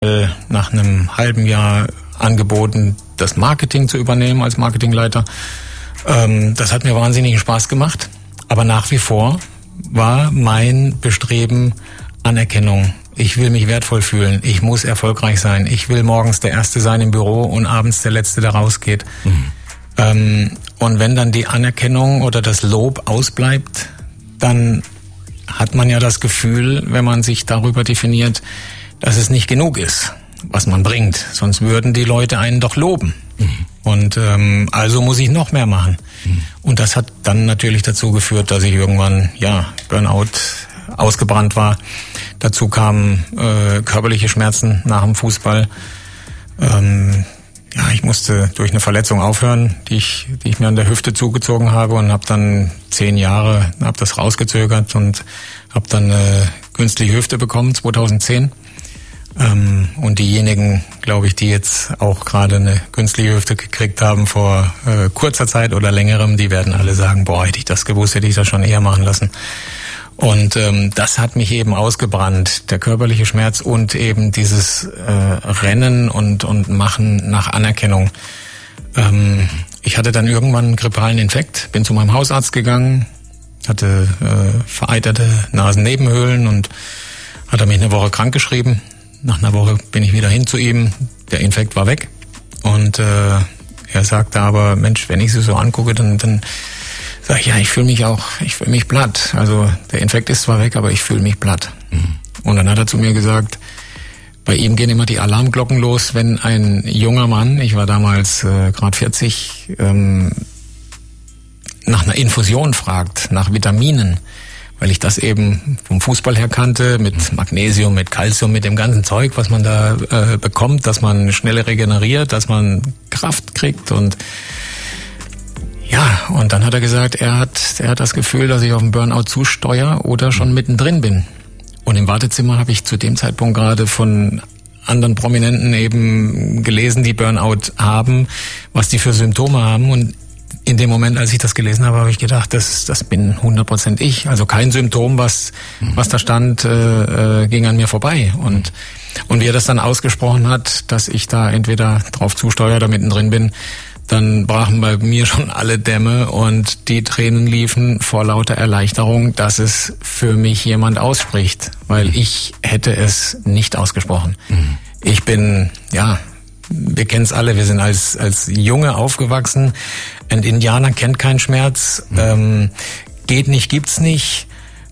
nach einem halben Jahr angeboten, das Marketing zu übernehmen als Marketingleiter. Das hat mir wahnsinnigen Spaß gemacht. Aber nach wie vor war mein Bestreben Anerkennung. Ich will mich wertvoll fühlen. Ich muss erfolgreich sein. Ich will morgens der Erste sein im Büro und abends der Letzte, der rausgeht. Und wenn dann die Anerkennung oder das Lob ausbleibt, dann hat man ja das Gefühl, wenn man sich darüber definiert, dass es nicht genug ist, was man bringt. Sonst würden die Leute einen doch loben. Und also muss ich noch mehr machen. Und das hat dann natürlich dazu geführt, dass ich irgendwann, Burnout, ausgebrannt war. Dazu kamen körperliche Schmerzen nach dem Fußball. Ich musste durch eine Verletzung aufhören, die ich mir an der Hüfte zugezogen habe und habe dann 10 Jahre das rausgezögert und habe dann eine künstliche Hüfte bekommen, 2010. Und diejenigen, glaube ich, die jetzt auch gerade eine künstliche Hüfte gekriegt haben vor kurzer Zeit oder längerem, die werden alle sagen, boah, hätte ich das gewusst, hätte ich das schon eher machen lassen. Und das hat mich eben ausgebrannt, der körperliche Schmerz und eben dieses Rennen und Machen nach Anerkennung. Ich hatte dann irgendwann einen grippalen Infekt, bin zu meinem Hausarzt gegangen, hatte vereiterte Nasennebenhöhlen und hat er mich eine Woche krank geschrieben. Nach einer Woche bin ich wieder hin zu ihm, der Infekt war weg und er sagte aber, Mensch, wenn ich sie so angucke, dann sag ich, ich fühle mich platt. Also der Infekt ist zwar weg, aber ich fühle mich platt. Und dann hat er zu mir gesagt, bei ihm gehen immer die Alarmglocken los, wenn ein junger Mann, ich war damals gerade 40, nach einer Infusion fragt, nach Vitaminen, weil ich das eben vom Fußball her kannte, mit Magnesium, mit Calcium, mit dem ganzen Zeug, was man da bekommt, dass man schneller regeneriert, dass man Kraft kriegt und dann hat er gesagt, er hat das Gefühl, dass ich auf den Burnout zusteuere oder schon mittendrin bin. Und im Wartezimmer habe ich zu dem Zeitpunkt gerade von anderen Prominenten eben gelesen, die Burnout haben, was die für Symptome haben. Und in dem Moment, als ich das gelesen habe, habe ich gedacht, das bin 100% ich. Also kein Symptom, was da stand, ging an mir vorbei. Und wie er das dann ausgesprochen hat, dass ich da entweder drauf zusteuere oder mittendrin bin, dann brachen bei mir schon alle Dämme und die Tränen liefen vor lauter Erleichterung, dass es für mich jemand ausspricht, weil ich hätte es nicht ausgesprochen. Ich bin, wir kennen es alle, wir sind als Junge aufgewachsen. Ein Indianer kennt keinen Schmerz, geht nicht, gibt's nicht.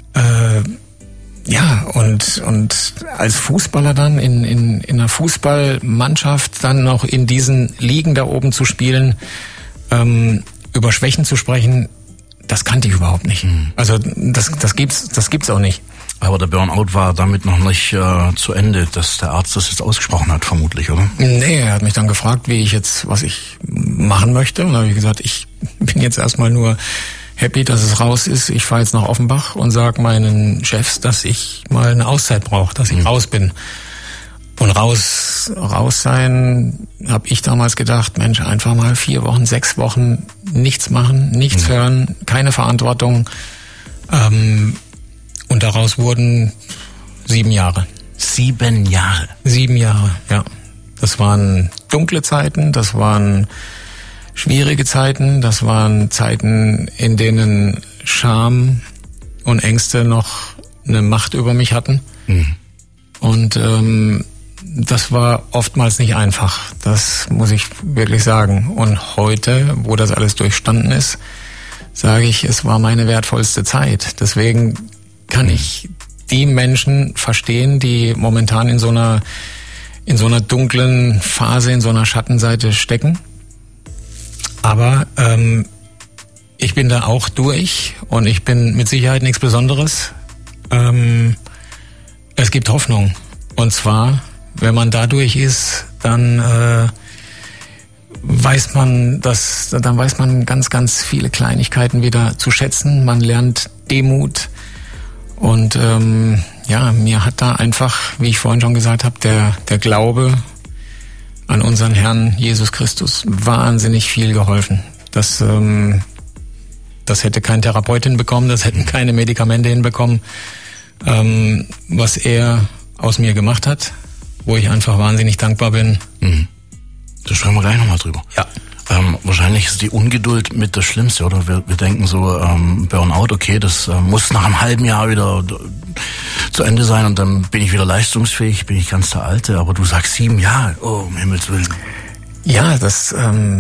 Und als Fußballer dann in einer Fußballmannschaft dann noch in diesen Ligen da oben zu spielen, über Schwächen zu sprechen, das kannte ich überhaupt nicht. Also das gibt's auch nicht. Aber der Burnout war damit noch nicht zu Ende, dass der Arzt das jetzt ausgesprochen hat, vermutlich, oder? Nee, er hat mich dann gefragt, was ich machen möchte. Und da habe ich gesagt, ich bin jetzt erstmal nur happy, dass es raus ist. Ich fahre jetzt nach Offenbach und sage meinen Chefs, dass ich mal eine Auszeit brauche, dass ich raus bin. Und raus sein, habe ich damals gedacht, Mensch, einfach mal 4 Wochen, 6 Wochen nichts machen, nichts hören, keine Verantwortung. Und daraus wurden 7 Jahre. 7 Jahre? 7 Jahre, ja. Das waren dunkle Zeiten, das waren schwierige Zeiten, das waren Zeiten, in denen Scham und Ängste noch eine Macht über mich hatten. Und das war oftmals nicht einfach, das muss ich wirklich sagen. Und heute, wo das alles durchstanden ist, sage ich, es war meine wertvollste Zeit. Deswegen kann ich die Menschen verstehen, die momentan in so einer dunklen Phase, in so einer Schattenseite stecken. Aber ich bin da auch durch und ich bin mit Sicherheit nichts Besonderes. Es gibt Hoffnung. Und zwar, wenn man da durch ist, dann weiß man ganz, ganz viele Kleinigkeiten wieder zu schätzen. Man lernt Demut. Und mir hat da einfach, wie ich vorhin schon gesagt habe, der Glaube an unseren Herrn Jesus Christus wahnsinnig viel geholfen. Das hätte kein Therapeut hinbekommen, das hätten keine Medikamente hinbekommen. Was er aus mir gemacht hat, wo ich einfach wahnsinnig dankbar bin. Da sprechen wir gleich nochmal drüber. Ja. Wahrscheinlich ist die Ungeduld mit das Schlimmste, oder? Wir denken so, Burnout, okay, das muss nach einem halben Jahr wieder zu Ende sein und dann bin ich wieder leistungsfähig, bin ich ganz der Alte. Aber du sagst 7 Jahre, oh, um Himmels Willen. Ja, das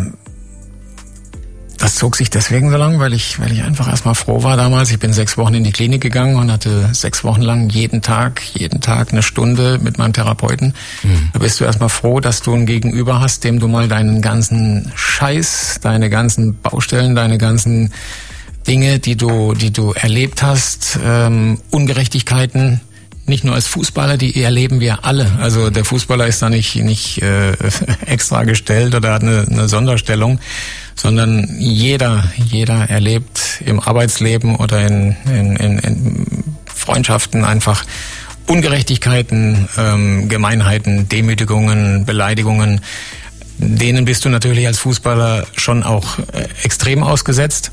zog sich deswegen so lang, weil ich einfach erstmal froh war damals. Ich bin 6 Wochen in die Klinik gegangen und hatte 6 Wochen lang jeden Tag 1 Stunde mit meinem Therapeuten. Da bist du erstmal froh, dass du ein Gegenüber hast, dem du mal deinen ganzen Scheiß, deine ganzen Baustellen, deine ganzen Dinge, die du erlebt hast, Ungerechtigkeiten, nicht nur als Fußballer, die erleben wir alle. Also der Fußballer ist da nicht extra gestellt oder hat eine Sonderstellung, sondern jeder erlebt im Arbeitsleben oder in Freundschaften einfach Ungerechtigkeiten, Gemeinheiten, Demütigungen, Beleidigungen. Denen bist du natürlich als Fußballer schon auch extrem ausgesetzt.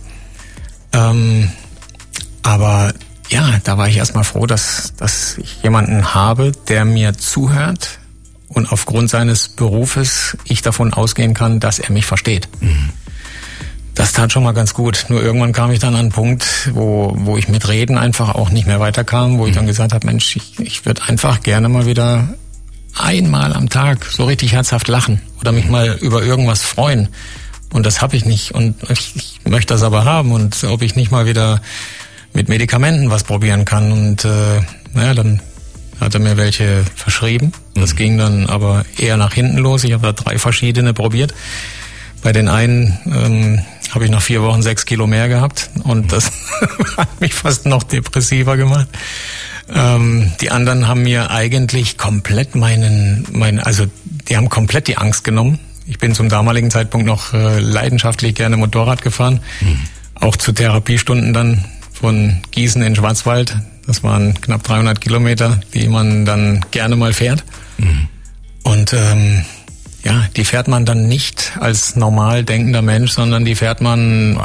Aber ja, da war ich erstmal froh, dass ich jemanden habe, der mir zuhört und aufgrund seines Berufes ich davon ausgehen kann, dass er mich versteht. Das tat schon mal ganz gut. Nur irgendwann kam ich dann an einen Punkt, wo ich mit Reden einfach auch nicht mehr weiterkam, wo ich dann gesagt habe, Mensch, ich würde einfach gerne mal wieder einmal am Tag so richtig herzhaft lachen oder mich mal über irgendwas freuen. Und das habe ich nicht. Und ich möchte das aber haben. Und ob ich nicht mal wieder mit Medikamenten was probieren kann. Und dann hat er mir welche verschrieben. Das ging dann aber eher nach hinten los. Ich habe da 3 verschiedene probiert. Bei den einen habe ich nach 4 Wochen 6 Kilo mehr gehabt. Und das hat mich fast noch depressiver gemacht. Die anderen haben mir eigentlich komplett die haben komplett die Angst genommen. Ich bin zum damaligen Zeitpunkt noch leidenschaftlich gerne Motorrad gefahren. Auch zu Therapiestunden dann von Gießen in Schwarzwald. Das waren knapp 300 Kilometer, die man dann gerne mal fährt. Und die fährt man dann nicht als normal denkender Mensch, sondern die fährt man,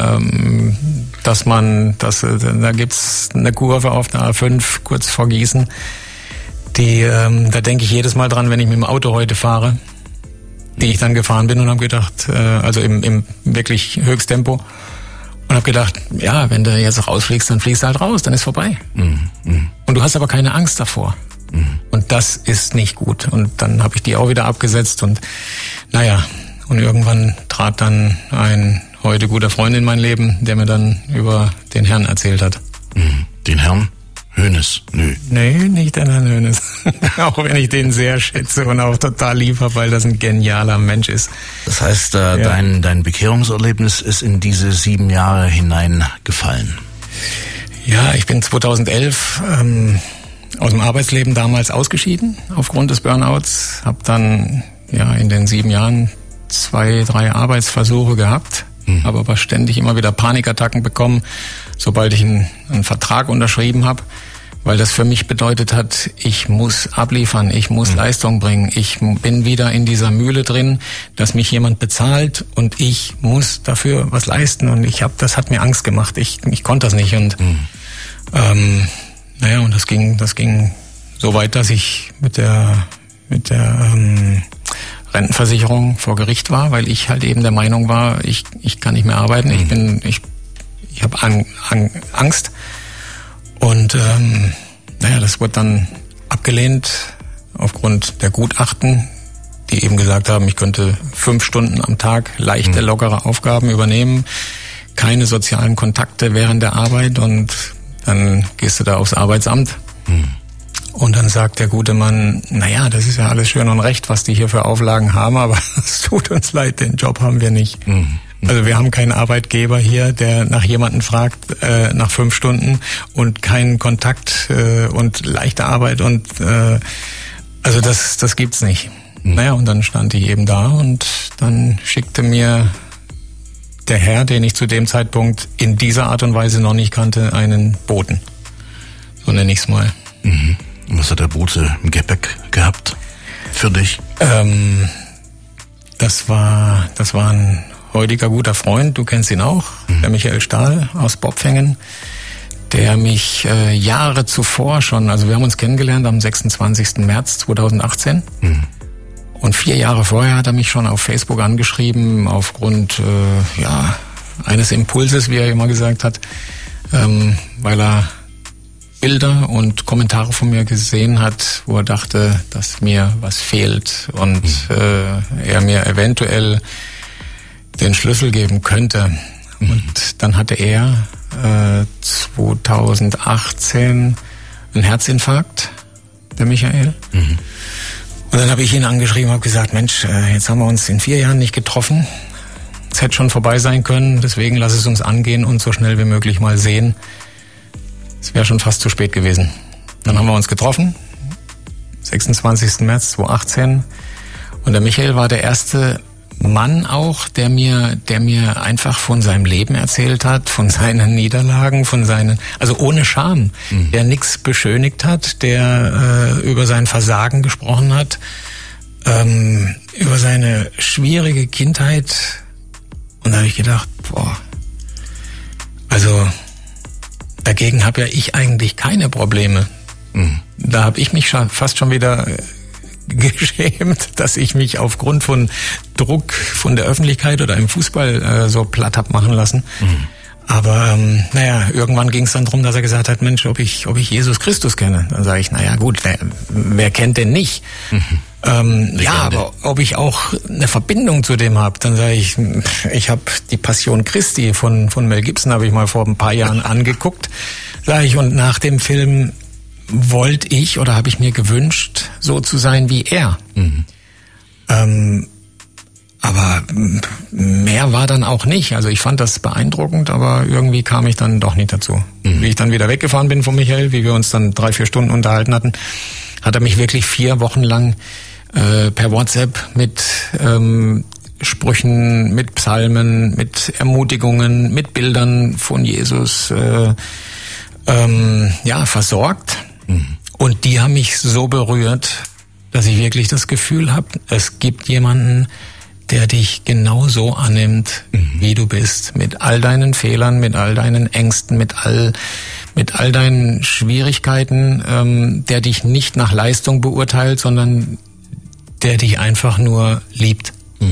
da gibt's eine Kurve auf der A5 kurz vor Gießen. Da denke ich jedes Mal dran, wenn ich mit dem Auto heute fahre, die ich dann gefahren bin und habe gedacht, also im wirklich Höchsttempo. Und habe gedacht, ja, wenn du jetzt rausfliegst, dann fliegst du halt raus, dann ist vorbei. Und du hast aber keine Angst davor. Und das ist nicht gut. Und dann habe ich die auch wieder abgesetzt und und irgendwann trat dann ein heute guter Freund in mein Leben, der mir dann über den Herrn erzählt hat. Den Herrn Hoeneß? Nö. Nee, nicht den Herrn Hoeneß. Auch wenn ich den sehr schätze und auch total lieb habe, weil das ein genialer Mensch ist. Das heißt, dein Bekehrungserlebnis ist in diese 7 Jahre hineingefallen. Ja, ich bin 2011 aus dem Arbeitsleben damals ausgeschieden aufgrund des Burnouts. Habe dann in den 7 Jahren 2, 3 Arbeitsversuche gehabt. Habe aber ständig immer wieder Panikattacken bekommen, sobald ich einen Vertrag unterschrieben habe, weil das für mich bedeutet hat, ich muss abliefern, ich muss Leistung bringen, ich bin wieder in dieser Mühle drin, dass mich jemand bezahlt und ich muss dafür was leisten und das hat mir Angst gemacht, ich konnte das nicht und und das ging so weit, dass ich mit der Rentenversicherung vor Gericht war, weil ich halt eben der Meinung war, ich kann nicht mehr arbeiten, ich habe Angst und das wurde dann abgelehnt aufgrund der Gutachten, die eben gesagt haben, ich könnte 5 Stunden am Tag leichte, lockere Aufgaben übernehmen, keine sozialen Kontakte während der Arbeit und dann gehst du da aufs Arbeitsamt. Und dann sagt der gute Mann, das ist ja alles schön und recht, was die hier für Auflagen haben, aber es tut uns leid, den Job haben wir nicht. Also wir haben keinen Arbeitgeber hier, der nach jemanden fragt, nach 5 Stunden und keinen Kontakt und leichte Arbeit und also das gibt's nicht. Und dann stand ich eben da und dann schickte mir der Herr, den ich zu dem Zeitpunkt in dieser Art und Weise noch nicht kannte, einen Boten. So nenne ich's mal. Und was hat der Bote im Gepäck gehabt für dich? Das war ein heutiger guter Freund, du kennst ihn auch, der Michael Stahl aus Bopfengen, der mich Jahre zuvor schon, also wir haben uns kennengelernt am 26. März 2018. Und 4 Jahre vorher hat er mich schon auf Facebook angeschrieben, aufgrund eines Impulses, wie er immer gesagt hat, weil er Bilder und Kommentare von mir gesehen hat, wo er dachte, dass mir was fehlt und er mir eventuell den Schlüssel geben könnte. Und dann hatte er 2018 einen Herzinfarkt, der Michael. Und dann habe ich ihn angeschrieben und habe gesagt, Mensch, jetzt haben wir uns in 4 Jahren nicht getroffen. Es hätte schon vorbei sein können, deswegen lass es uns angehen und so schnell wie möglich mal sehen. Es wäre schon fast zu spät gewesen. Dann haben wir uns getroffen, 26. März 2018. Und der Michael war der erste Mann auch, der mir einfach von seinem Leben erzählt hat, von seinen Niederlagen, also ohne Scham, der nichts beschönigt hat, der über sein Versagen gesprochen hat, über seine schwierige Kindheit. Und da habe ich gedacht, also dagegen habe ja ich eigentlich keine Probleme. Da habe ich mich fast schon wieder geschämt, dass ich mich aufgrund von Druck von der Öffentlichkeit oder im Fußball so platt hab machen lassen. Aber irgendwann ging es dann darum, dass er gesagt hat, Mensch, ob ich Jesus Christus kenne. Dann sage ich, gut, wer kennt den nicht? Aber ob ich auch eine Verbindung zu dem habe, dann sage ich habe die Passion Christi von Mel Gibson, habe ich mal vor ein paar Jahren angeguckt, sage ich, und nach dem Film wollte ich oder habe ich mir gewünscht, so zu sein wie er. Aber mehr war dann auch nicht. Also ich fand das beeindruckend, aber irgendwie kam ich dann doch nicht dazu. Wie ich dann wieder weggefahren bin von Michael, wie wir uns dann 3-4 Stunden unterhalten hatten, hat er mich wirklich 4 Wochen lang per WhatsApp mit Sprüchen, mit Psalmen, mit Ermutigungen, mit Bildern von Jesus versorgt. Und die haben mich so berührt, dass ich wirklich das Gefühl habe, es gibt jemanden, der dich genauso annimmt, wie du bist, mit all deinen Fehlern, mit all deinen Ängsten, mit all deinen Schwierigkeiten, der dich nicht nach Leistung beurteilt, sondern der dich einfach nur liebt.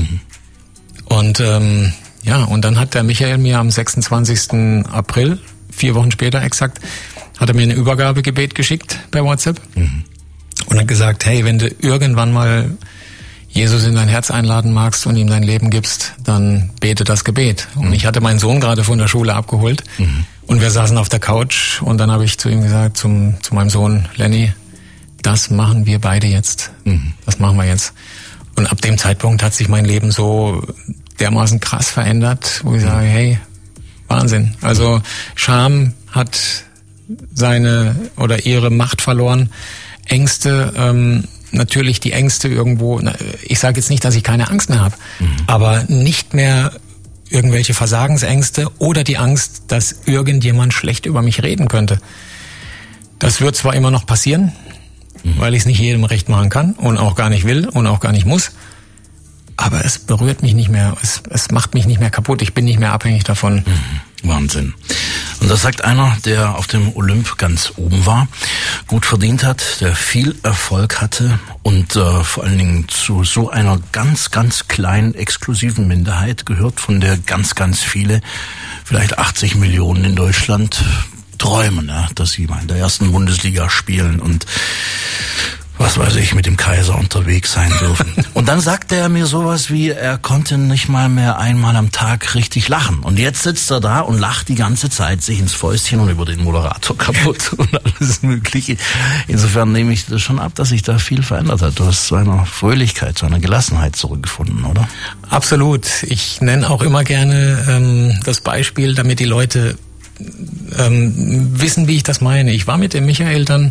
Und und dann hat der Michael mir am 26. April, 4 Wochen später exakt, hat er mir ein Übergabegebet geschickt per WhatsApp und hat gesagt, hey, wenn du irgendwann mal Jesus in dein Herz einladen magst und ihm dein Leben gibst, dann bete das Gebet. Und ich hatte meinen Sohn gerade von der Schule abgeholt und wir saßen auf der Couch und dann habe ich zu ihm gesagt, zu meinem Sohn Lenny, das machen wir beide jetzt. Das machen wir jetzt. Und ab dem Zeitpunkt hat sich mein Leben so dermaßen krass verändert, wo ich sage, hey, Wahnsinn. Also Scham hat seine oder ihre Macht verloren. Ängste, natürlich die Ängste irgendwo, ich sage jetzt nicht, dass ich keine Angst mehr habe, aber nicht mehr irgendwelche Versagensängste oder die Angst, dass irgendjemand schlecht über mich reden könnte. Das wird zwar immer noch passieren, weil ich es nicht jedem recht machen kann und auch gar nicht will und auch gar nicht muss, aber es berührt mich nicht mehr, es macht mich nicht mehr kaputt, ich bin nicht mehr abhängig davon. Wahnsinn. Und das sagt einer, der auf dem Olymp ganz oben war, gut verdient hat, der viel Erfolg hatte und vor allen Dingen zu so einer ganz, ganz kleinen, exklusiven Minderheit gehört, von der ganz, ganz viele, vielleicht 80 Millionen in Deutschland, träumen, dass sie mal in der 1. Bundesliga spielen und was weiß ich, mit dem Kaiser unterwegs sein dürfen. Und dann sagte er mir sowas wie, er konnte nicht mal mehr einmal am Tag richtig lachen. Und jetzt sitzt er da und lacht die ganze Zeit sich ins Fäustchen und über den Moderator kaputt und alles Mögliche. Insofern nehme ich das schon ab, dass sich da viel verändert hat. Du hast zu einer Fröhlichkeit, zu einer Gelassenheit zurückgefunden, oder? Absolut. Ich nenne auch immer gerne das Beispiel, damit die Leute wissen, wie ich das meine. Ich war mit dem Michael dann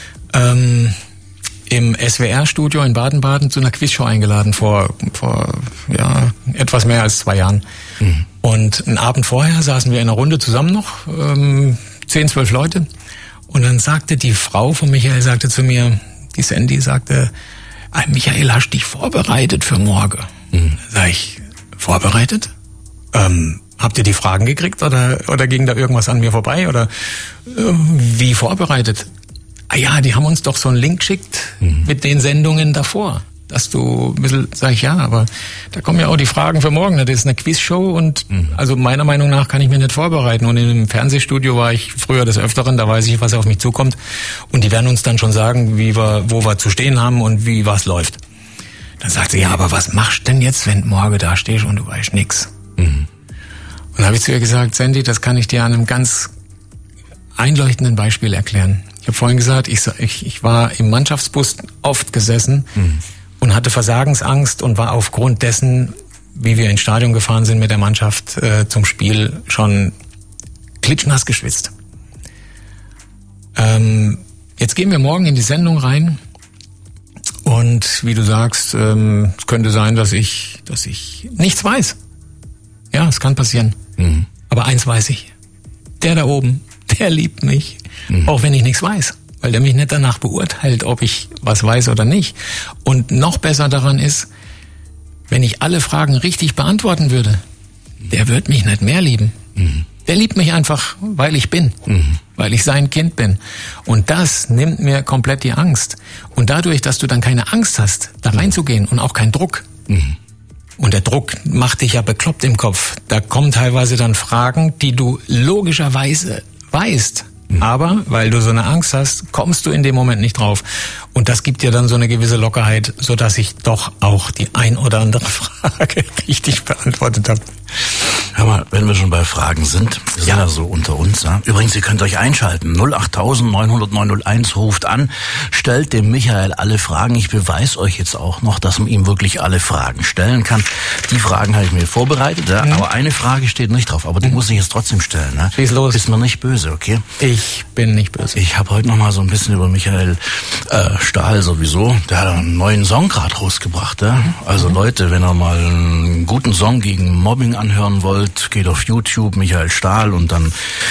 im SWR-Studio in Baden-Baden zu einer Quizshow eingeladen vor etwas mehr als 2 Jahren. Und einen Abend vorher saßen wir in einer Runde zusammen noch, 10, 12 Leute. Und dann sagte die Frau von Michael, sagte zu mir, die Sandy sagte, Michael, hast dich vorbereitet für morgen? Sag ich, vorbereitet? habt ihr die Fragen gekriegt oder ging da irgendwas an mir vorbei oder wie vorbereitet? Ah ja, die haben uns doch so einen Link geschickt mit den Sendungen davor. Dass du ein bisschen, sag ich, ja, aber da kommen ja auch die Fragen für morgen. Das ist eine Quizshow und also meiner Meinung nach kann ich mich nicht vorbereiten. Und im Fernsehstudio war ich früher des Öfteren, da weiß ich, was auf mich zukommt. Und die werden uns dann schon sagen, wo wir zu stehen haben und wie was läuft. Dann sagt sie, ja, aber was machst du denn jetzt, wenn du morgen da stehst und du weißt nix? Und da habe ich zu ihr gesagt, Sandy, das kann ich dir an einem ganz einleuchtenden Beispiel erklären. Ich habe vorhin gesagt, ich war im Mannschaftsbus oft gesessen und hatte Versagensangst und war aufgrund dessen, wie wir ins Stadion gefahren sind mit der Mannschaft zum Spiel, schon klitschnass geschwitzt. Jetzt gehen wir morgen in die Sendung rein und wie du sagst, es könnte sein, dass ich nichts weiß. Ja, es kann passieren. Aber eins weiß ich, der da oben, der liebt mich, auch wenn ich nichts weiß. Weil der mich nicht danach beurteilt, ob ich was weiß oder nicht. Und noch besser daran ist, wenn ich alle Fragen richtig beantworten würde, der wird mich nicht mehr lieben. Der liebt mich einfach, weil ich bin, weil ich sein Kind bin. Und das nimmt mir komplett die Angst. Und dadurch, dass du dann keine Angst hast, da reinzugehen und auch keinen Druck. Und der Druck macht dich ja bekloppt im Kopf. Da kommen teilweise dann Fragen, die du logischerweise weißt. Aber weil du so eine Angst hast, kommst du in dem Moment nicht drauf. Und das gibt dir dann so eine gewisse Lockerheit, sodass ich doch auch die ein oder andere Frage richtig beantwortet habe. Hör mal, wenn wir schon bei Fragen sind, wir sind ja so unter uns. Ja? Übrigens, ihr könnt euch einschalten. 08000 900 901 ruft an, stellt dem Michael alle Fragen. Ich beweise euch jetzt auch noch, dass man ihm wirklich alle Fragen stellen kann. Die Fragen habe ich mir vorbereitet, ja? Aber eine Frage steht nicht drauf. Aber die muss ich jetzt trotzdem stellen. Ne? Schieß los. Ist mir nicht böse, okay? Ich bin nicht böse. Ich habe heute noch mal so ein bisschen über Michael Stahl sowieso. Der hat einen neuen Song gerade rausgebracht. Ja? Also Leute, wenn ihr mal einen guten Song gegen Mobbing anhören wollt, geht auf YouTube, Michael Stahl, und dann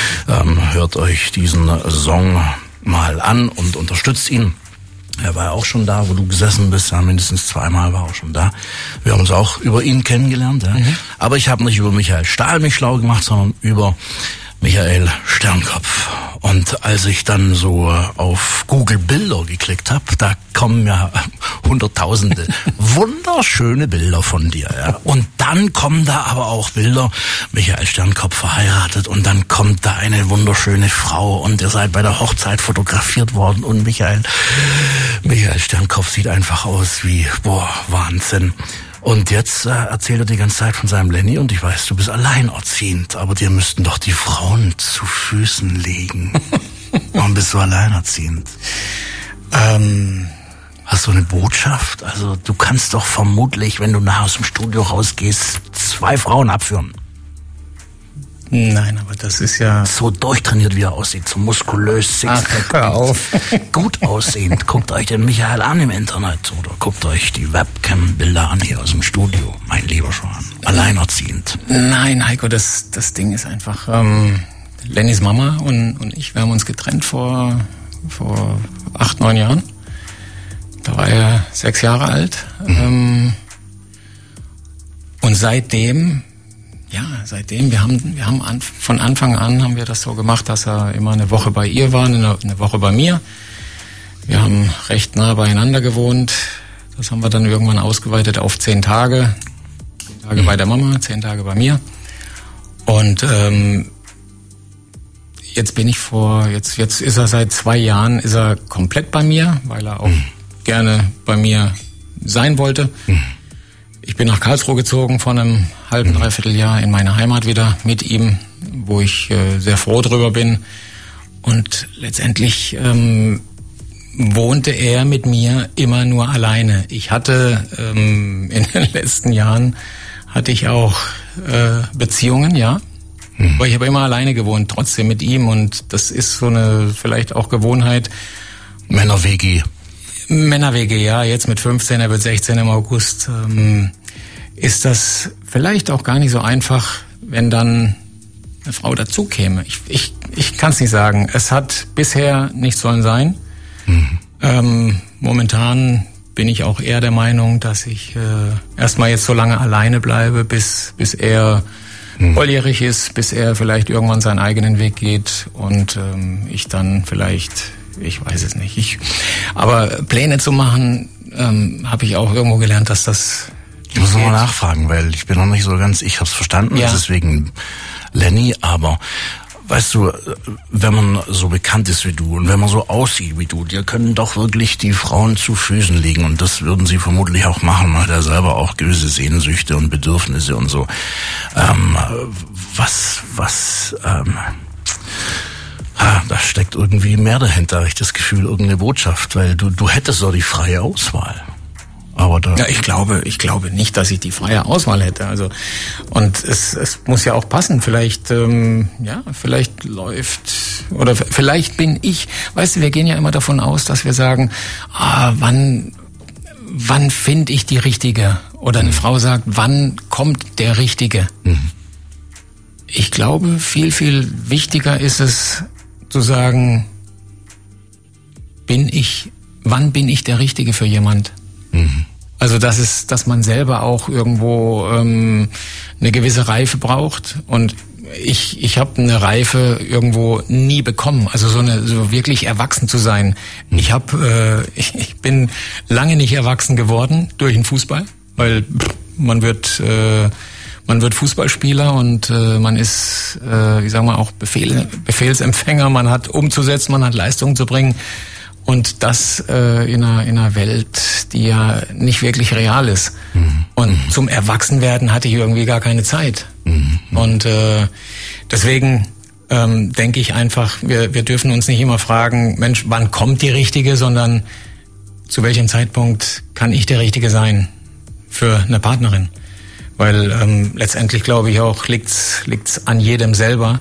hört euch diesen Song mal an und unterstützt ihn. Er war ja auch schon da, wo du gesessen bist, ja, mindestens zweimal war er auch schon da. Wir haben uns auch über ihn kennengelernt. Ja. Aber ich habe nicht über Michael Stahl mich schlau gemacht, sondern über Michael Sternkopf. Und als ich dann so auf Google Bilder geklickt habe, da kommen ja hunderttausende wunderschöne Bilder von dir. Ja. Und dann kommen da aber auch Bilder, Michael Sternkopf verheiratet, und dann kommt da eine wunderschöne Frau und ihr seid bei der Hochzeit fotografiert worden und Michael Sternkopf sieht einfach aus wie, Wahnsinn. Und jetzt erzählt er die ganze Zeit von seinem Lenny, und ich weiß, du bist alleinerziehend, aber dir müssten doch die Frauen zu Füßen liegen. Warum bist du alleinerziehend? Hast du eine Botschaft? Also du kannst doch vermutlich, wenn du nachher aus dem Studio rausgehst, 2 Frauen abführen. Nein, aber das ist ja... So durchtrainiert, wie er aussieht, so muskulös, Sixpack. Hör auf. Gut aussehend. Guckt euch den Michael an im Internet oder guckt euch die Webcam-Bilder an hier aus dem Studio. Mein lieber Schwan. Alleinerziehend. Nein, Heiko, das Ding ist einfach... Lennys Mama und ich, wir haben uns getrennt vor 8, 9 Jahren. Da war er 6 Jahre alt. Und seitdem, wir haben von Anfang an haben wir das so gemacht, dass er immer eine Woche bei ihr war, eine Woche bei mir. Wir haben recht nah beieinander gewohnt. Das haben wir dann irgendwann ausgeweitet auf 10 Tage. 10 Tage bei der Mama, 10 Tage bei mir. Und jetzt ist er seit 2 Jahren, ist er komplett bei mir, weil er auch gerne bei mir sein wollte. Ich bin nach Karlsruhe gezogen vor einem halben, dreiviertel Jahr in meine Heimat wieder mit ihm, wo ich sehr froh drüber bin. Und letztendlich wohnte er mit mir immer nur alleine. Ich hatte in den letzten Jahren hatte ich auch Beziehungen, ja. Aber ich habe immer alleine gewohnt, trotzdem mit ihm, und das ist so eine vielleicht auch Gewohnheit. Männer-WG, ja, jetzt mit 15, er wird 16 im August, ist das vielleicht auch gar nicht so einfach, wenn dann eine Frau dazu käme. Ich kann es nicht sagen. Es hat bisher nicht sollen sein. Momentan bin ich auch eher der Meinung, dass ich erstmal jetzt so lange alleine bleibe, bis er volljährig ist, bis er vielleicht irgendwann seinen eigenen Weg geht und ich dann vielleicht, ich weiß es nicht. Aber Pläne zu machen, habe ich auch irgendwo gelernt, dass das... Ich muss nochmal nachfragen, weil ich bin noch nicht so ganz, ich habe es verstanden, ja. Deswegen Lenny, aber weißt du, wenn man so bekannt ist wie du und wenn man so aussieht wie du, dir können doch wirklich die Frauen zu Füßen liegen und das würden sie vermutlich auch machen. Man hat ja selber auch gewisse Sehnsüchte und Bedürfnisse und so. Da steckt irgendwie mehr dahinter, habe ich das Gefühl, irgendeine Botschaft, weil du hättest doch die freie Auswahl. Aber da ja, ich glaube nicht, dass ich die freie Auswahl hätte. Also und es muss ja auch passen. Vielleicht vielleicht läuft oder vielleicht bin ich. Weißt du, wir gehen ja immer davon aus, dass wir sagen, wann finde ich die Richtige? Oder eine Frau sagt, wann kommt der Richtige? Ich glaube, viel, viel wichtiger ist es zu sagen, wann bin ich der Richtige für jemand? Also dass man selber auch irgendwo eine gewisse Reife braucht und ich habe eine Reife irgendwo nie bekommen, also so wirklich erwachsen zu sein. Ich bin lange nicht erwachsen geworden durch den Fußball, weil man wird Fußballspieler und man ist auch Befehlsempfänger, man hat umzusetzen, man hat Leistungen zu bringen. Und das in einer Welt, die ja nicht wirklich real ist. Und zum Erwachsenwerden hatte ich irgendwie gar keine Zeit. Und deswegen denke ich einfach, wir dürfen uns nicht immer fragen, Mensch, wann kommt die Richtige, sondern zu welchem Zeitpunkt kann ich der Richtige sein für eine Partnerin? Weil letztendlich glaube ich auch, liegt's an jedem selber.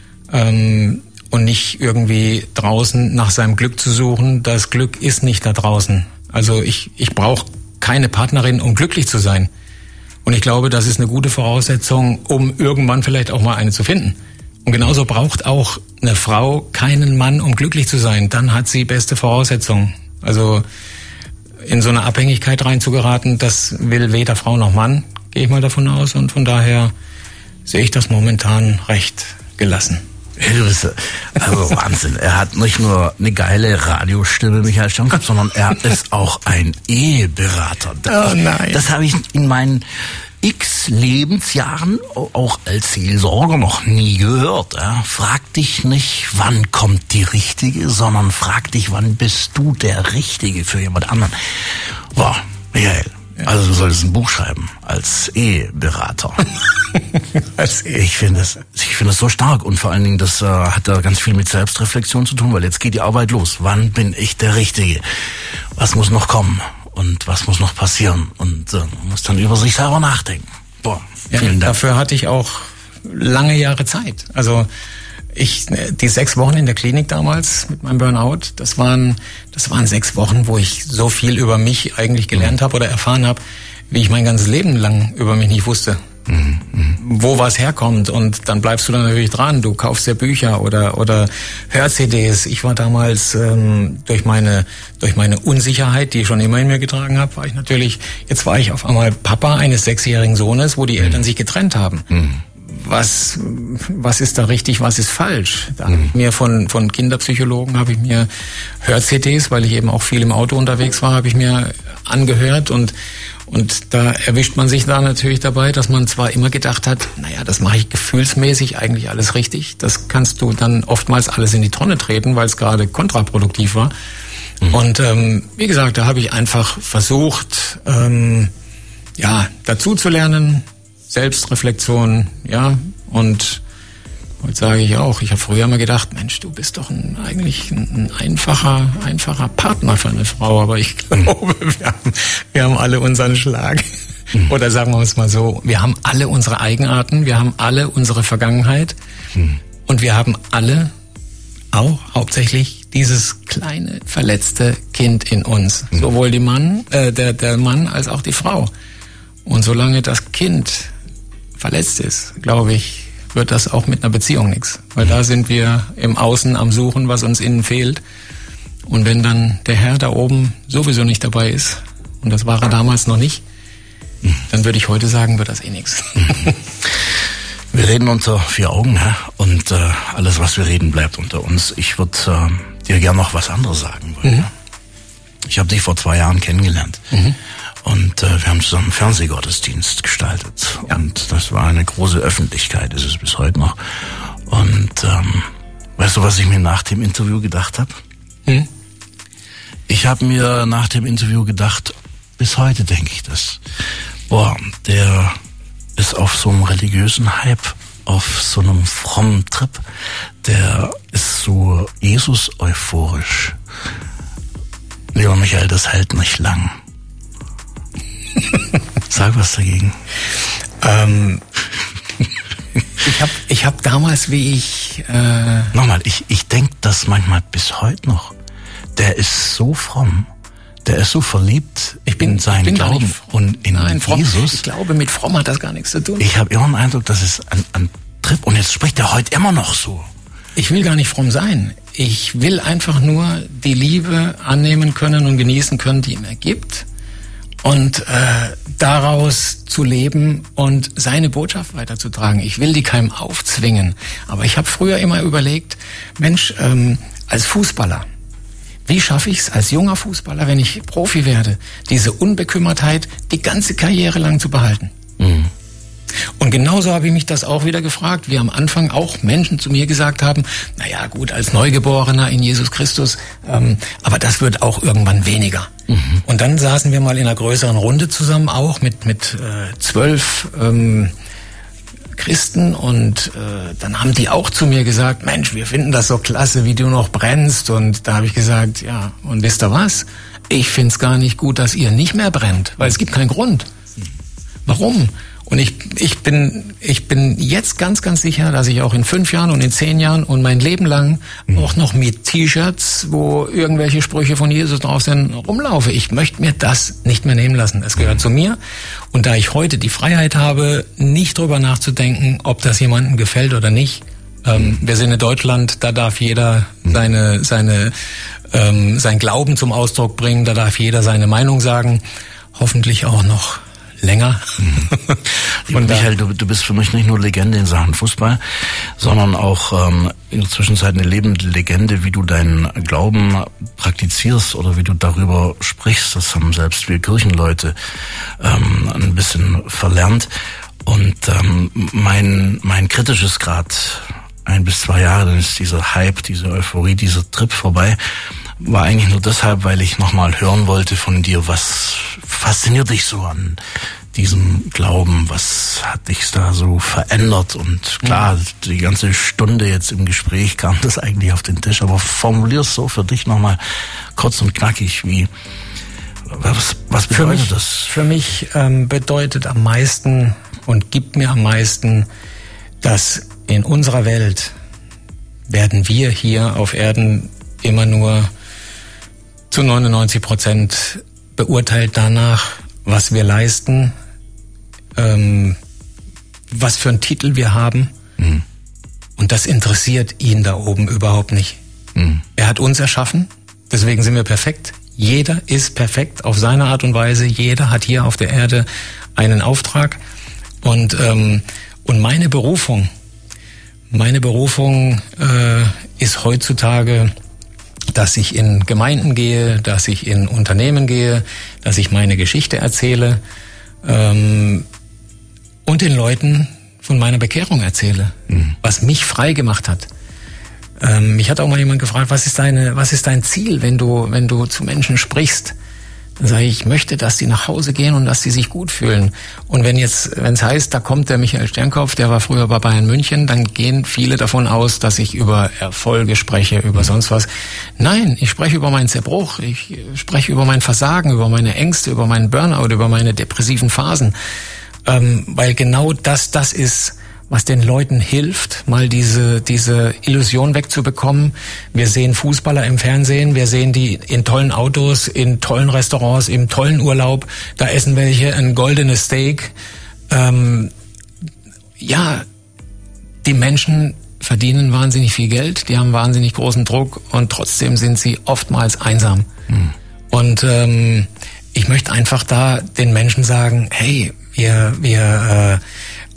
Und nicht irgendwie draußen nach seinem Glück zu suchen. Das Glück ist nicht da draußen. Also ich brauche keine Partnerin, um glücklich zu sein. Und ich glaube, das ist eine gute Voraussetzung, um irgendwann vielleicht auch mal eine zu finden. Und genauso braucht auch eine Frau keinen Mann, um glücklich zu sein. Dann hat sie beste Voraussetzungen. Also in so eine Abhängigkeit reinzugeraten, das will weder Frau noch Mann, gehe ich mal davon aus. Und von daher sehe ich das momentan recht gelassen. Also Wahnsinn. Er hat nicht nur eine geile Radiostimme, Michael Stammkopf, sondern er ist auch ein Eheberater. Oh nein. Das habe ich in meinen x Lebensjahren auch als Seelsorger noch nie gehört. Ja. Frag dich nicht, wann kommt die Richtige, sondern frag dich, wann bist du der Richtige für jemand anderen. Wow, Michael. Also du solltest ein Buch schreiben als Eheberater. Ich finde es so stark und vor allen Dingen, das hat da ganz viel mit Selbstreflexion zu tun, weil jetzt geht die Arbeit los. Wann bin ich der Richtige? Was muss noch kommen und was muss noch passieren? Und man muss dann über sich selber nachdenken. Boah, vielen Dank. Dafür hatte ich auch lange Jahre Zeit. Also die 6 Wochen in der Klinik damals mit meinem Burnout, das waren 6 Wochen, wo ich so viel über mich eigentlich gelernt habe oder erfahren habe, wie ich mein ganzes Leben lang über mich nicht wusste. Wo was herkommt und dann bleibst du dann natürlich dran. Du kaufst dir Bücher oder Hör-CDs. Ich war damals durch meine Unsicherheit, die ich schon immer in mir getragen habe, jetzt war ich auf einmal Papa eines 6-jährigen Sohnes, wo die Eltern sich getrennt haben. Was ist da richtig, was ist falsch? Da habe ich mir von Kinderpsychologen habe ich mir Hör-CDs, weil ich eben auch viel im Auto unterwegs war, habe ich mir angehört und da erwischt man sich da natürlich dabei, dass man zwar immer gedacht hat, naja, das mache ich gefühlsmäßig eigentlich alles richtig. Das kannst du dann oftmals alles in die Tonne treten, weil es gerade kontraproduktiv war. Und wie gesagt, da habe ich einfach versucht, dazu zu lernen, Selbstreflexion, und heute sage ich auch, ich habe früher mal gedacht, Mensch, du bist doch eigentlich ein einfacher Partner für eine Frau, aber ich glaube, wir haben alle unseren Schlag. Oder sagen wir es mal so, wir haben alle unsere Eigenarten, wir haben alle unsere Vergangenheit und wir haben alle auch hauptsächlich dieses kleine, verletzte Kind in uns. Sowohl der Mann als auch die Frau. Und solange das Kind verletzt ist, glaube ich, wird das auch mit einer Beziehung nichts. Weil da sind wir im Außen am Suchen, was uns innen fehlt. Und wenn dann der Herr da oben sowieso nicht dabei ist, und das war er damals noch nicht, dann würde ich heute sagen, wird das eh nichts. Wir reden unter 4 Augen, und alles, was wir reden, bleibt unter uns. Ich würde dir gerne noch was anderes sagen wollen. Mhm. Ich habe dich vor 2 Jahren kennengelernt. Mhm. Und wir haben zusammen einen Fernsehgottesdienst gestaltet. Ja. Und das war eine große Öffentlichkeit, ist es bis heute noch. Und weißt du, was ich mir nach dem Interview gedacht habe? Hm? Ich habe mir nach dem Interview gedacht, bis heute denke ich das. Boah, der ist auf so einem religiösen Hype, auf so einem frommen Trip. Der ist so Jesus-euphorisch. Lieber Michael, das hält nicht lang. Sag was dagegen. Ich hab damals, wie ich... Nochmal, ich denke das manchmal bis heute noch. Der ist so fromm, der ist so verliebt in seinen Glauben und in Jesus. Ich glaube, mit fromm hat das gar nichts zu tun. Ich habe immer den Eindruck, das ist ein Trip, und jetzt spricht er heute immer noch so. Ich will gar nicht fromm sein. Ich will einfach nur die Liebe annehmen können und genießen können, die ihm gibt. Und daraus zu leben und seine Botschaft weiterzutragen. Ich will die keinem aufzwingen. Aber ich habe früher immer überlegt, Mensch, als Fußballer, wie schaffe ich es als junger Fußballer, wenn ich Profi werde, diese Unbekümmertheit die ganze Karriere lang zu behalten? Mhm. Und genauso habe ich mich das auch wieder gefragt, wie am Anfang auch Menschen zu mir gesagt haben, naja gut, als Neugeborener in Jesus Christus, aber das wird auch irgendwann weniger. Mhm. Und dann saßen wir mal in einer größeren Runde zusammen, auch mit 12 Christen, und dann haben die auch zu mir gesagt, Mensch, wir finden das so klasse, wie du noch brennst. Und da habe ich gesagt, ja, und wisst ihr was? Ich find's gar nicht gut, dass ihr nicht mehr brennt, weil es gibt keinen Grund. Warum? Und ich bin jetzt ganz, ganz sicher, dass ich auch in 5 Jahren und in 10 Jahren und mein Leben lang auch noch mit T-Shirts, wo irgendwelche Sprüche von Jesus drauf sind, rumlaufe. Ich möchte mir das nicht mehr nehmen lassen. Es gehört zu mir. Und da ich heute die Freiheit habe, nicht drüber nachzudenken, ob das jemandem gefällt oder nicht. Wir sind in Deutschland, da darf jeder sein Glauben zum Ausdruck bringen, da darf jeder seine Meinung sagen. Hoffentlich auch noch länger. Und Michael, du bist für mich nicht nur Legende in Sachen Fußball, sondern auch in der Zwischenzeit eine lebende Legende, wie du deinen Glauben praktizierst oder wie du darüber sprichst. Das haben selbst wir Kirchenleute ein bisschen verlernt. Und mein kritisches Grad, 1 bis 2 Jahre, dann ist dieser Hype, diese Euphorie, dieser Trip vorbei, war eigentlich nur deshalb, weil ich nochmal hören wollte von dir, was fasziniert dich so an diesem Glauben, was hat dich da so verändert? Und klar, die ganze Stunde jetzt im Gespräch kam das eigentlich auf den Tisch, aber formulier's so für dich nochmal kurz und knackig, was bedeutet das? Für mich bedeutet am meisten und gibt mir am meisten, dass in unserer Welt werden wir hier auf Erden immer nur zu 99% beurteilt danach, was wir leisten, was für einen Titel wir haben. Mhm. Und das interessiert ihn da oben überhaupt nicht. Mhm. Er hat uns erschaffen, deswegen sind wir perfekt. Jeder ist perfekt auf seine Art und Weise. Jeder hat hier auf der Erde einen Auftrag. Und meine Berufung ist heutzutage, dass ich in Gemeinden gehe, dass ich in Unternehmen gehe, dass ich meine Geschichte erzähle und den Leuten von meiner Bekehrung erzähle, was mich frei gemacht hat. Mich hat auch mal jemand gefragt, was ist dein Ziel, wenn du zu Menschen sprichst? Dann sage ich möchte, dass sie nach Hause gehen und dass sie sich gut fühlen. Und wenn es heißt, da kommt der Michael Sternkopf, der war früher bei Bayern München, dann gehen viele davon aus, dass ich über Erfolge spreche, über sonst was. Nein, ich spreche über meinen Zerbruch, ich spreche über mein Versagen, über meine Ängste, über meinen Burnout, über meine depressiven Phasen. Weil genau das ist, was den Leuten hilft, mal diese Illusion wegzubekommen. Wir sehen Fußballer im Fernsehen, wir sehen die in tollen Autos, in tollen Restaurants, im tollen Urlaub. Da essen welche ein goldenes Steak. Die Menschen verdienen wahnsinnig viel Geld, die haben wahnsinnig großen Druck und trotzdem sind sie oftmals einsam. Und ich möchte einfach da den Menschen sagen, hey, wir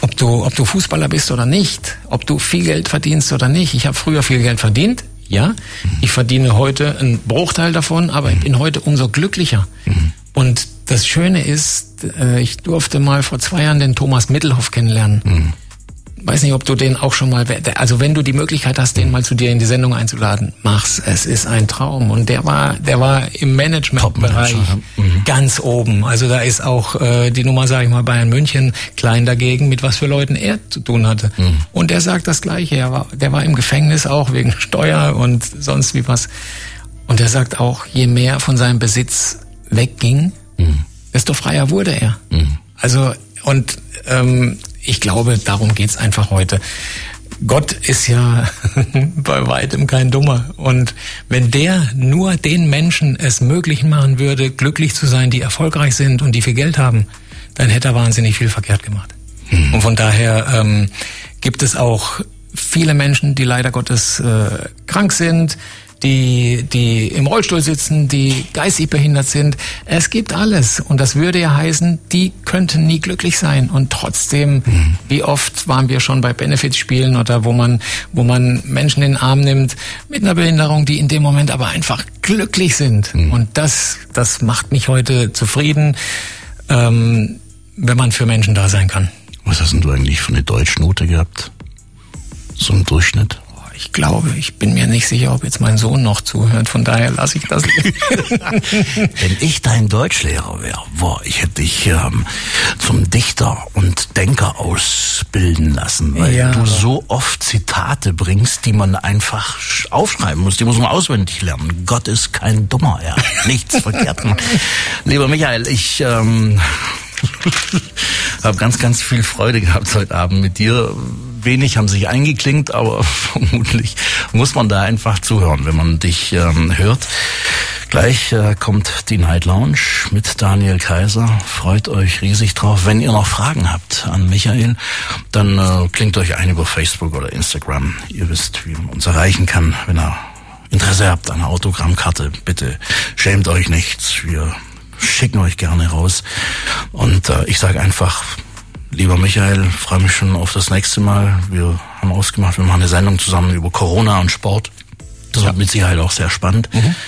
ob du Fußballer bist oder nicht, ob du viel Geld verdienst oder nicht. Ich habe früher viel Geld verdient, ja. Ich verdiene heute einen Bruchteil davon, aber ich bin heute umso glücklicher. Und das Schöne ist, ich durfte mal vor 2 Jahren den Thomas Mittelhoff kennenlernen. Weiß nicht, ob du den auch schon mal, also wenn du die Möglichkeit hast, den mal zu dir in die Sendung einzuladen, mach's. Es ist ein Traum. Und der war im Managementbereich ganz oben. Also da ist auch die Nummer, sage ich mal, Bayern München klein dagegen, mit was für Leuten er zu tun hatte. Und der sagt das Gleiche. Der war im Gefängnis auch wegen Steuer und sonst wie was. Und er sagt auch, je mehr von seinem Besitz wegging, desto freier wurde er. Also und ich glaube, darum geht's einfach heute. Gott ist ja bei weitem kein Dummer. Und wenn der nur den Menschen es möglich machen würde, glücklich zu sein, die erfolgreich sind und die viel Geld haben, dann hätte er wahnsinnig viel verkehrt gemacht. Und von daher gibt es auch viele Menschen, die leider Gottes krank sind, die im Rollstuhl sitzen, die geistig behindert sind. Es gibt alles. Und das würde ja heißen, die könnten nie glücklich sein. Und trotzdem, wie oft waren wir schon bei Benefitspielen oder wo man Menschen in den Arm nimmt mit einer Behinderung, die in dem Moment aber einfach glücklich sind. Und das macht mich heute zufrieden, wenn man für Menschen da sein kann. Was hast denn du eigentlich für eine Deutschnote gehabt? So im Durchschnitt? Ich glaube, ich bin mir nicht sicher, ob jetzt mein Sohn noch zuhört. Von daher lasse ich das. Wenn ich dein Deutschlehrer wäre, ich hätte dich zum Dichter und Denker ausbilden lassen, weil du so oft Zitate bringst, die man einfach aufschreiben muss. Die muss man auswendig lernen. Gott ist kein Dummer, er hat nichts verkehrt gemacht. Lieber Michael, ich habe ganz, ganz viel Freude gehabt heute Abend mit dir. Wenig haben sich eingeklinkt, aber vermutlich muss man da einfach zuhören, wenn man dich hört. Gleich kommt die Night Lounge mit Daniel Kaiser. Freut euch riesig drauf. Wenn ihr noch Fragen habt an Michael, dann klingt euch ein über Facebook oder Instagram. Ihr wisst, wie man uns erreichen kann. Wenn ihr Interesse habt an einer Autogrammkarte, bitte schämt euch nichts. Wir schicken euch gerne raus. Und ich sage einfach, lieber Michael, freue mich schon auf das nächste Mal. Wir haben ausgemacht, wir machen eine Sendung zusammen über Corona und Sport. Das wird mit Sicherheit auch sehr spannend.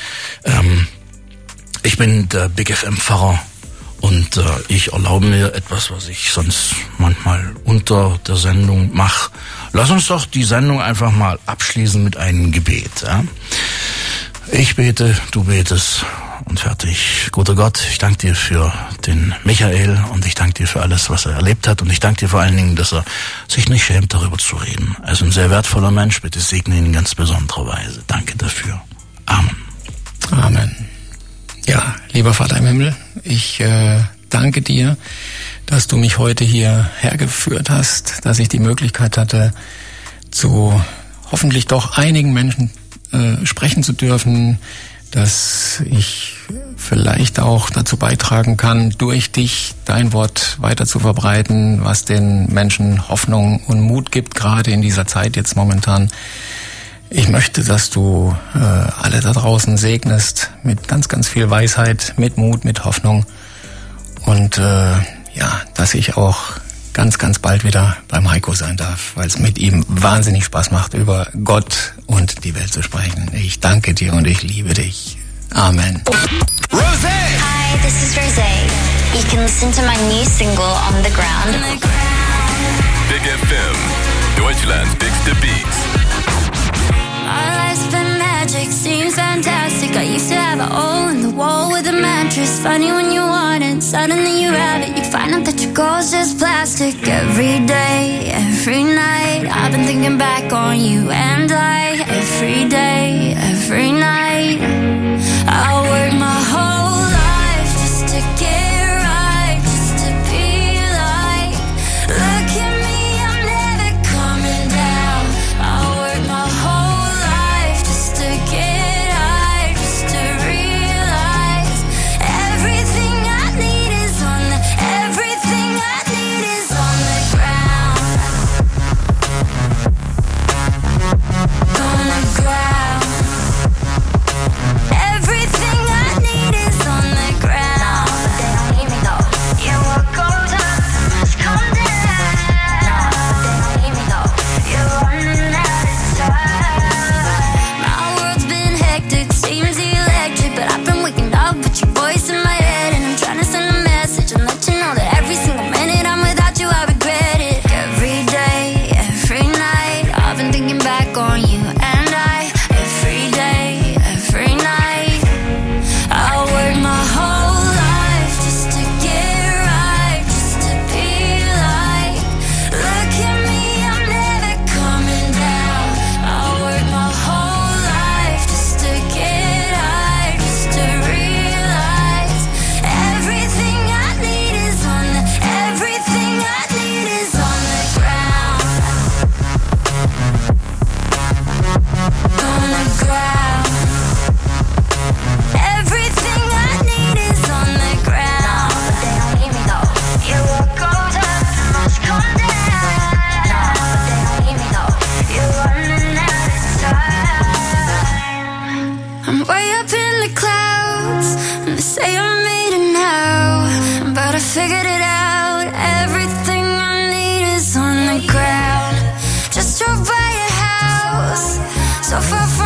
Ich bin der Big FM-Pfarrer und ich erlaube mir etwas, was ich sonst manchmal unter der Sendung mache. Lass uns doch die Sendung einfach mal abschließen mit einem Gebet. Ja? Ich bete, du betest. Und fertig. Guter Gott, ich danke dir für den Michael und ich danke dir für alles, was er erlebt hat und ich danke dir vor allen Dingen, dass er sich nicht schämt, darüber zu reden. Also ein sehr wertvoller Mensch, bitte segne ihn in ganz besonderer Weise. Danke dafür. Amen. Amen. Ja, lieber Vater im Himmel, ich danke dir, dass du mich heute hier hergeführt hast, dass ich die Möglichkeit hatte, zu hoffentlich doch einigen Menschen sprechen zu dürfen, dass ich vielleicht auch dazu beitragen kann, durch dich dein Wort weiter zu verbreiten, was den Menschen Hoffnung und Mut gibt, gerade in dieser Zeit jetzt momentan. Ich möchte, dass du alle da draußen segnest mit ganz, ganz viel Weisheit, mit Mut, mit Hoffnung und dass ich auch ganz, ganz bald wieder beim Heiko sein darf, weil es mit ihm wahnsinnig Spaß macht, über Gott und die Welt zu sprechen. Ich danke dir und ich liebe dich. Amen. Rosé! Hi, this is Rosé. You can listen to my new single, On the Ground. Big FM, Deutschland's biggest beats. Our life's been magic, seems fantastic. I used to have a hole in the wall with a mattress. Funny when you want it, suddenly you have it. You find out that your goal's just plastic. Every day, every night, I've been thinking back on you and I. Every day, every night, I'll work my whole life just to get right, just to be like, look at me, I'm never coming down. I'll work my whole life just to get high, just to realize everything I need is on the, everything I need is on the ground. On the ground. Everything I need is on the ground. Just drove by your house, so far from